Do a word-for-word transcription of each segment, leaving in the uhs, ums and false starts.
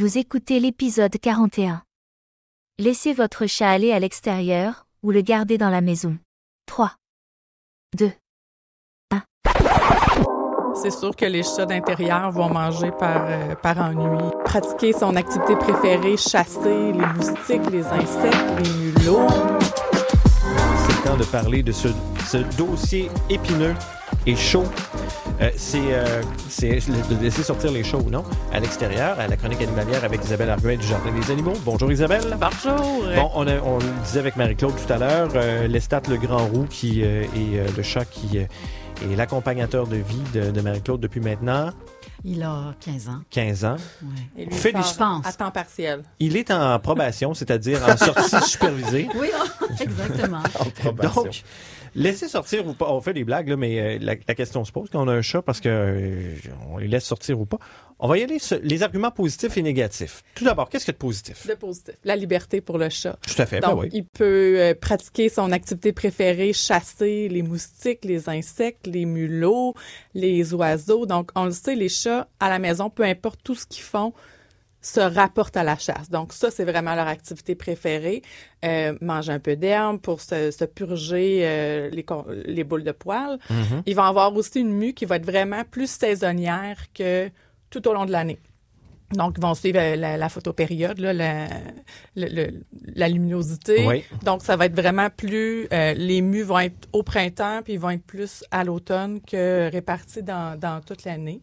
Vous écoutez l'épisode quarante et un. Laissez votre chat aller à l'extérieur, ou le garder dans la maison. trois, deux, un. C'est sûr que les chats d'intérieur vont manger par, euh, par ennui. Pratiquer son activité préférée, chasser les moustiques, les insectes, les mulots. C'est le temps de parler de ce, ce dossier épineux et chaud. Euh, c'est, euh, c'est de laisser sortir les chats ou non à l'extérieur, à la chronique animalière avec Isabelle Arguin du Jardin des Animaux. Bonjour Isabelle. Bonjour. Bon, on, a, on le disait avec Marie-Claude tout à l'heure, euh, Lestat le grand roux qui euh, est euh, le chat qui euh, est l'accompagnateur de vie de, de Marie-Claude depuis maintenant Il a quinze ans. quinze ans. Et lui, Félic- je pense. À temps partiel. Il est en probation, c'est-à-dire en sortie supervisée. Oui, exactement. En probation. Donc, laisser sortir ou pas, on fait des blagues, là, mais euh, la, la question se pose quand on a un chat parce que euh, on les laisse sortir ou pas. On va y aller sur les arguments positifs et négatifs. Tout d'abord, qu'est-ce qu'il y a de positif? De positif. La liberté pour le chat. Tout à fait, Donc, ben oui. il peut euh, pratiquer son activité préférée, chasser les moustiques, les insectes, les mulots, les oiseaux. Donc, on le sait, les chats à la maison, peu importe tout ce qu'ils font, se rapportent à la chasse. Donc, ça, c'est vraiment leur activité préférée. Euh, manger un peu d'herbe pour se, se purger euh, les, les boules de poils. Mm-hmm. Ils vont avoir aussi une mue qui va être vraiment plus saisonnière que tout au long de l'année. Donc, ils vont suivre la, la photopériode, là, la, le, le, la luminosité. Oui. Donc, ça va être vraiment plus... Euh, les mues vont être au printemps, puis ils vont être plus à l'automne que répartis dans, dans toute l'année.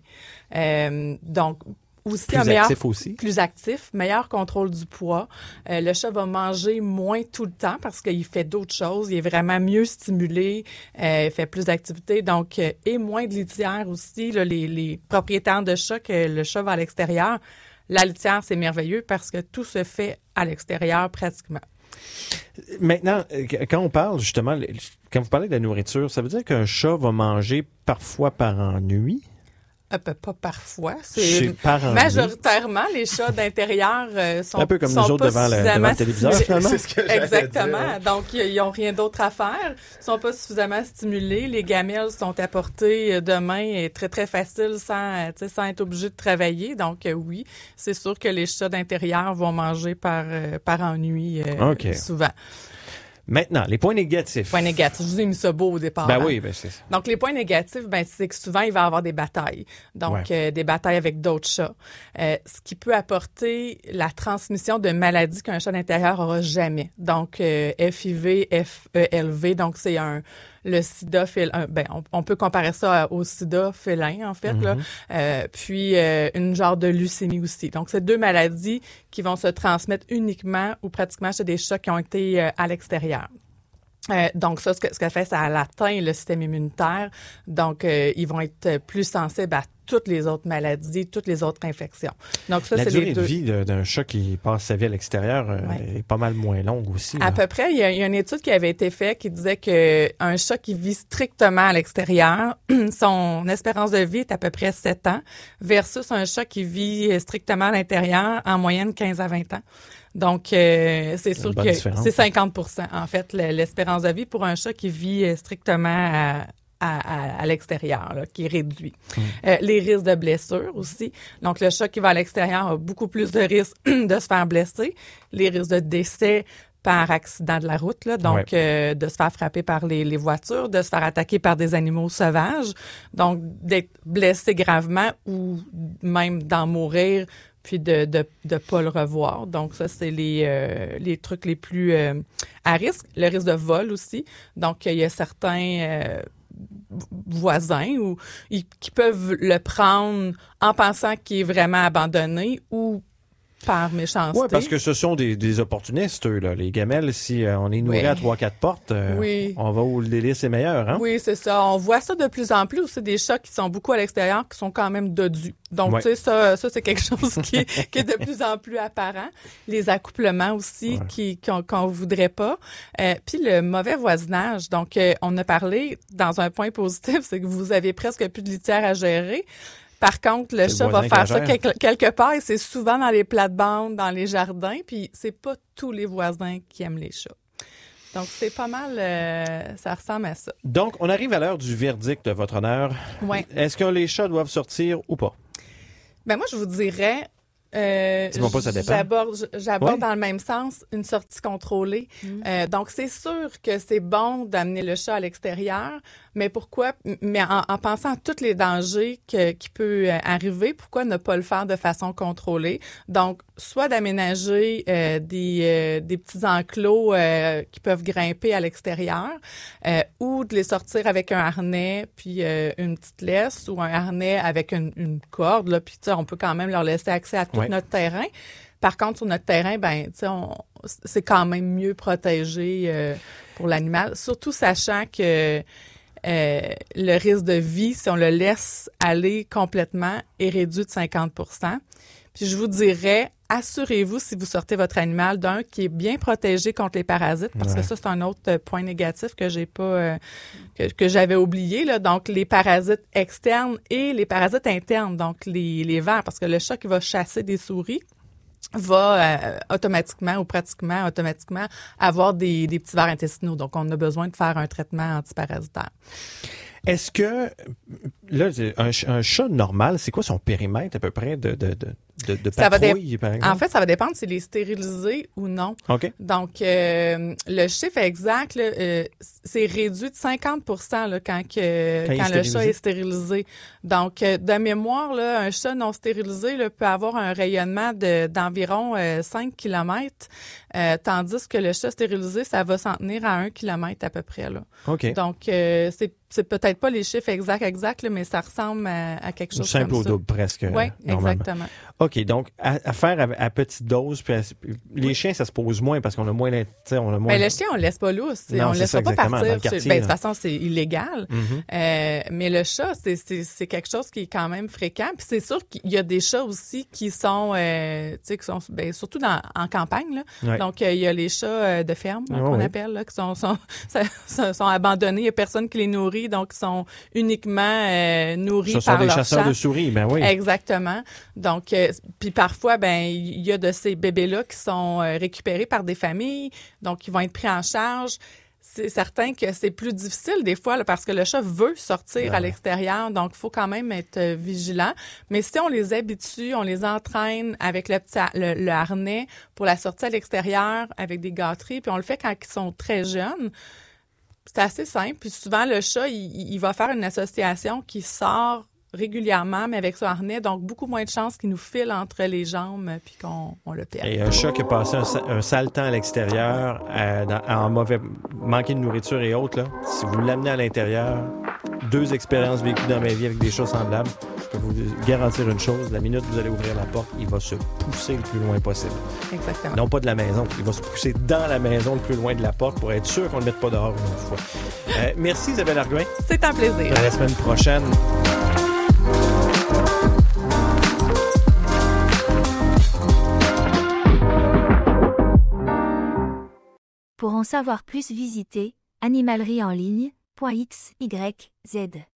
Euh, donc, aussi Plus un meilleur, actif aussi. Plus actif, meilleur contrôle du poids. Euh, le chat va manger moins tout le temps parce qu'il fait d'autres choses. Il est vraiment mieux stimulé, euh, il fait plus d'activités. Donc, euh, et moins de litière aussi. Là, les, les propriétaires de chats, que le chat va à l'extérieur, la litière, c'est merveilleux parce que tout se fait à l'extérieur pratiquement. Maintenant, quand on parle justement, quand vous parlez de la nourriture, ça veut dire qu'un chat va manger parfois par ennui? Euh, pas parfois. C'est C'est par ennui. Majoritairement, les chats d'intérieur euh, sont un peu comme sont nous autres pas devant le, suffisamment devant le téléviseur, stimulés. finalement. C'est ce que j'allais Exactement. dire. Donc, ils n'ont rien d'autre à faire. Ils sont pas suffisamment stimulés. Les gamelles sont à portée de main et très, très faciles sans, sans être obligés de travailler. Donc, euh, oui, c'est sûr que les chats d'intérieur vont manger par, euh, par ennui euh, OK. souvent. Maintenant, les points négatifs. Points négatifs. Je vous ai mis ça beau au départ. Ben hein? oui, ben c'est ça. Donc, les points négatifs, ben, c'est que souvent, il va y avoir des batailles. Donc, Ouais. euh, des batailles avec d'autres chats. Euh, ce qui peut apporter la transmission de maladies qu'un chat d'intérieur aura jamais. Donc, euh, F I V, F E L V. Donc, c'est un, le sida félin. Ben, on, on peut comparer ça au sida félin, en fait, Mm-hmm. là. Euh, puis, euh, une genre de leucémie aussi. Donc, c'est deux maladies qui vont se transmettre uniquement ou pratiquement chez des chats qui ont été euh, à l'extérieur. Euh, donc ça, ce que, ce que fait, ça atteint le système immunitaire. Donc, euh, ils vont être plus sensibles à toutes les autres maladies, toutes les autres infections. Donc ça, La c'est durée les de deux. vie de- d'un chat qui passe sa vie à l'extérieur euh, Ouais. est pas mal moins longue aussi. À là. peu près, il y, a, il y a une étude qui avait été faite qui disait que un chat qui vit strictement à l'extérieur, son espérance de vie est à peu près sept ans, versus un chat qui vit strictement à l'intérieur, en moyenne quinze à vingt ans. Donc, euh, c'est sûr bonne que différence. c'est cinquante pour cent, en fait, le- l'espérance de vie pour un chat qui vit euh, strictement à, à, à, à l'extérieur, là, qui est réduit. Mmh. Euh, les risques de blessures aussi. Donc, le chat qui va à l'extérieur a beaucoup plus de risques de se faire blesser. Les risques de décès par accident de la route, là, donc Ouais. euh, de se faire frapper par les, les voitures, de se faire attaquer par des animaux sauvages, donc d'être blessé gravement ou même d'en mourir puis de de de pas le revoir. Donc ça, c'est les euh, les trucs les plus euh, à risque. Le risque de vol aussi. Donc il y a certains euh, voisins ou ils, qui peuvent le prendre en pensant qu'il est vraiment abandonné ou par méchanceté. Oui, parce que ce sont des, des opportunistes, eux, là. Les gamelles, si euh, on est nourri Oui. à trois quatre portes, euh, Oui. on va où le délice est meilleur, hein? Oui, c'est ça. On voit ça de plus en plus aussi, des chats qui sont beaucoup à l'extérieur, qui sont quand même dodus. Donc, Ouais. tu sais, ça, ça c'est quelque chose qui est, qui est de plus en plus apparent. Les accouplements aussi, Ouais. qui qu'on qu'on voudrait pas. Euh, puis le mauvais voisinage. Donc, euh, on a parlé, dans un point positif, c'est que vous avez presque plus de litière à gérer. Par contre, le C'est le chat va voisin faire qui ça la gère. quelque, quelque part et c'est souvent dans les plates-bandes, dans les jardins, puis c'est pas tous les voisins qui aiment les chats. Donc, c'est pas mal, euh, ça ressemble à ça. Donc, on arrive à l'heure du verdict, de votre honneur. Ouais. Est-ce que les chats doivent sortir ou pas? Ben moi, je vous dirais, Euh, Dis-moi pas, ça dépend. J'aborde, j'aborde Ouais. dans le même sens une sortie contrôlée. Mm. Euh, donc, c'est sûr que c'est bon d'amener le chat à l'extérieur, mais pourquoi, mais en, en pensant à tous les dangers que, qui peut euh, arriver, pourquoi ne pas le faire de façon contrôlée? Donc, soit d'aménager euh, des, euh, des petits enclos euh, qui peuvent grimper à l'extérieur, euh, ou de les sortir avec un harnais, puis euh, une petite laisse, ou un harnais avec une, une corde, là, puis tu sais, on peut quand même leur laisser accès à tout Ouais. notre terrain. Par contre, sur notre terrain, ben, tu sais, on- c'est quand même mieux protégé euh, pour l'animal, surtout sachant que euh, le risque de vie, si on le laisse aller complètement, est réduit de cinquante pour cent. Puis je vous dirais, assurez-vous, si vous sortez votre animal, d'un qui est bien protégé contre les parasites, parce Ouais. que ça, c'est un autre point négatif que j'ai pas, euh, que, que j'avais oublié, là. Donc, les parasites externes et les parasites internes, donc les, les vers, parce que le chat qui va chasser des souris va euh, automatiquement ou pratiquement automatiquement avoir des, des petits vers intestinaux. Donc, on a besoin de faire un traitement antiparasitaire. Est-ce que, là, un, ch- un chat normal, c'est quoi son périmètre à peu près de, de, de, de, de Ça va dé- patrouille, par exemple? En fait, ça va dépendre s'il est stérilisé ou non. OK. Donc, euh, le chiffre exact, là, euh, c'est réduit de cinquante pour cent là, quand, que, Quand il est quand le stérilisé. chat est stérilisé. Donc, euh, de mémoire, là, un chat non stérilisé là, peut avoir un rayonnement de, d'environ euh, cinq kilomètres, euh, tandis que le chat stérilisé, ça va s'en tenir à un kilomètre à peu près. Là. OK. Donc, euh, c'est, c'est peut-être pas les chiffres exacts, exacts, là, mais ça ressemble à, à quelque chose Simple comme au ça. double, presque. Oui, euh, normalement. exactement. OK, donc, à, à faire à, à petite dose, puis à- les chiens, ça se pose moins parce qu'on a moins... d'in- tu sais, on a moins Mais le chien, on le laisse pas lousse. Non, on le c'est laisse ça, pas exactement, dans partir. le quartier, chez- ben, de là. toute façon, c'est illégal. Mhm. Euh, mais le chat, c'est, c'est, c'est quelque chose qui est quand même fréquent. Puis c'est sûr qu'il y a des chats aussi qui sont, euh, tu sais, qui sont, ben, surtout dans, en campagne, là. Ouais. Donc, euh, il y a les chats euh, de ferme, là, Ah qu'on oui. appelle, là, qui sont, sont, sont, sont abandonnés. Il y a personne qui les nourrit. Donc, ils sont uniquement euh, nourris Ce sont par des leur chasseurs chat. de souris, ben oui. Exactement. Donc, euh, puis parfois, ben, il y a de ces bébés-là qui sont euh, récupérés par des familles, donc ils vont être pris en charge. C'est certain que c'est plus difficile des fois là, parce que le chat veut sortir Ben à ouais. l'extérieur, donc il faut quand même être euh, vigilant. Mais si on les habitue, on les entraîne avec le petit ha- le, le harnais pour la sortie à l'extérieur avec des gâteries, puis on le fait quand ils sont très jeunes. C'est assez simple. Puis souvent, le chat, il, il va faire une association qui sort régulièrement, mais avec son harnais, donc beaucoup moins de chances qu'il nous file entre les jambes puis qu'on on le perde. Et un chat qui a passé un, sa- un sale temps à l'extérieur, euh, dans- en mauvais, manqué de nourriture et autres, là, si vous l'amenez à l'intérieur, deux expériences vécues dans ma vie avec des chats semblables, je peux vous garantir une chose, la minute que vous allez ouvrir la porte, il va se pousser le plus loin possible. Exactement. Non pas de la maison, il va se pousser dans la maison le plus loin de la porte pour être sûr qu'on ne le mette pas dehors une autre fois. Euh, merci Isabelle Arguin. C'est un plaisir. À la semaine prochaine. Pour en savoir plus, visitez animalerie en ligne point x y z.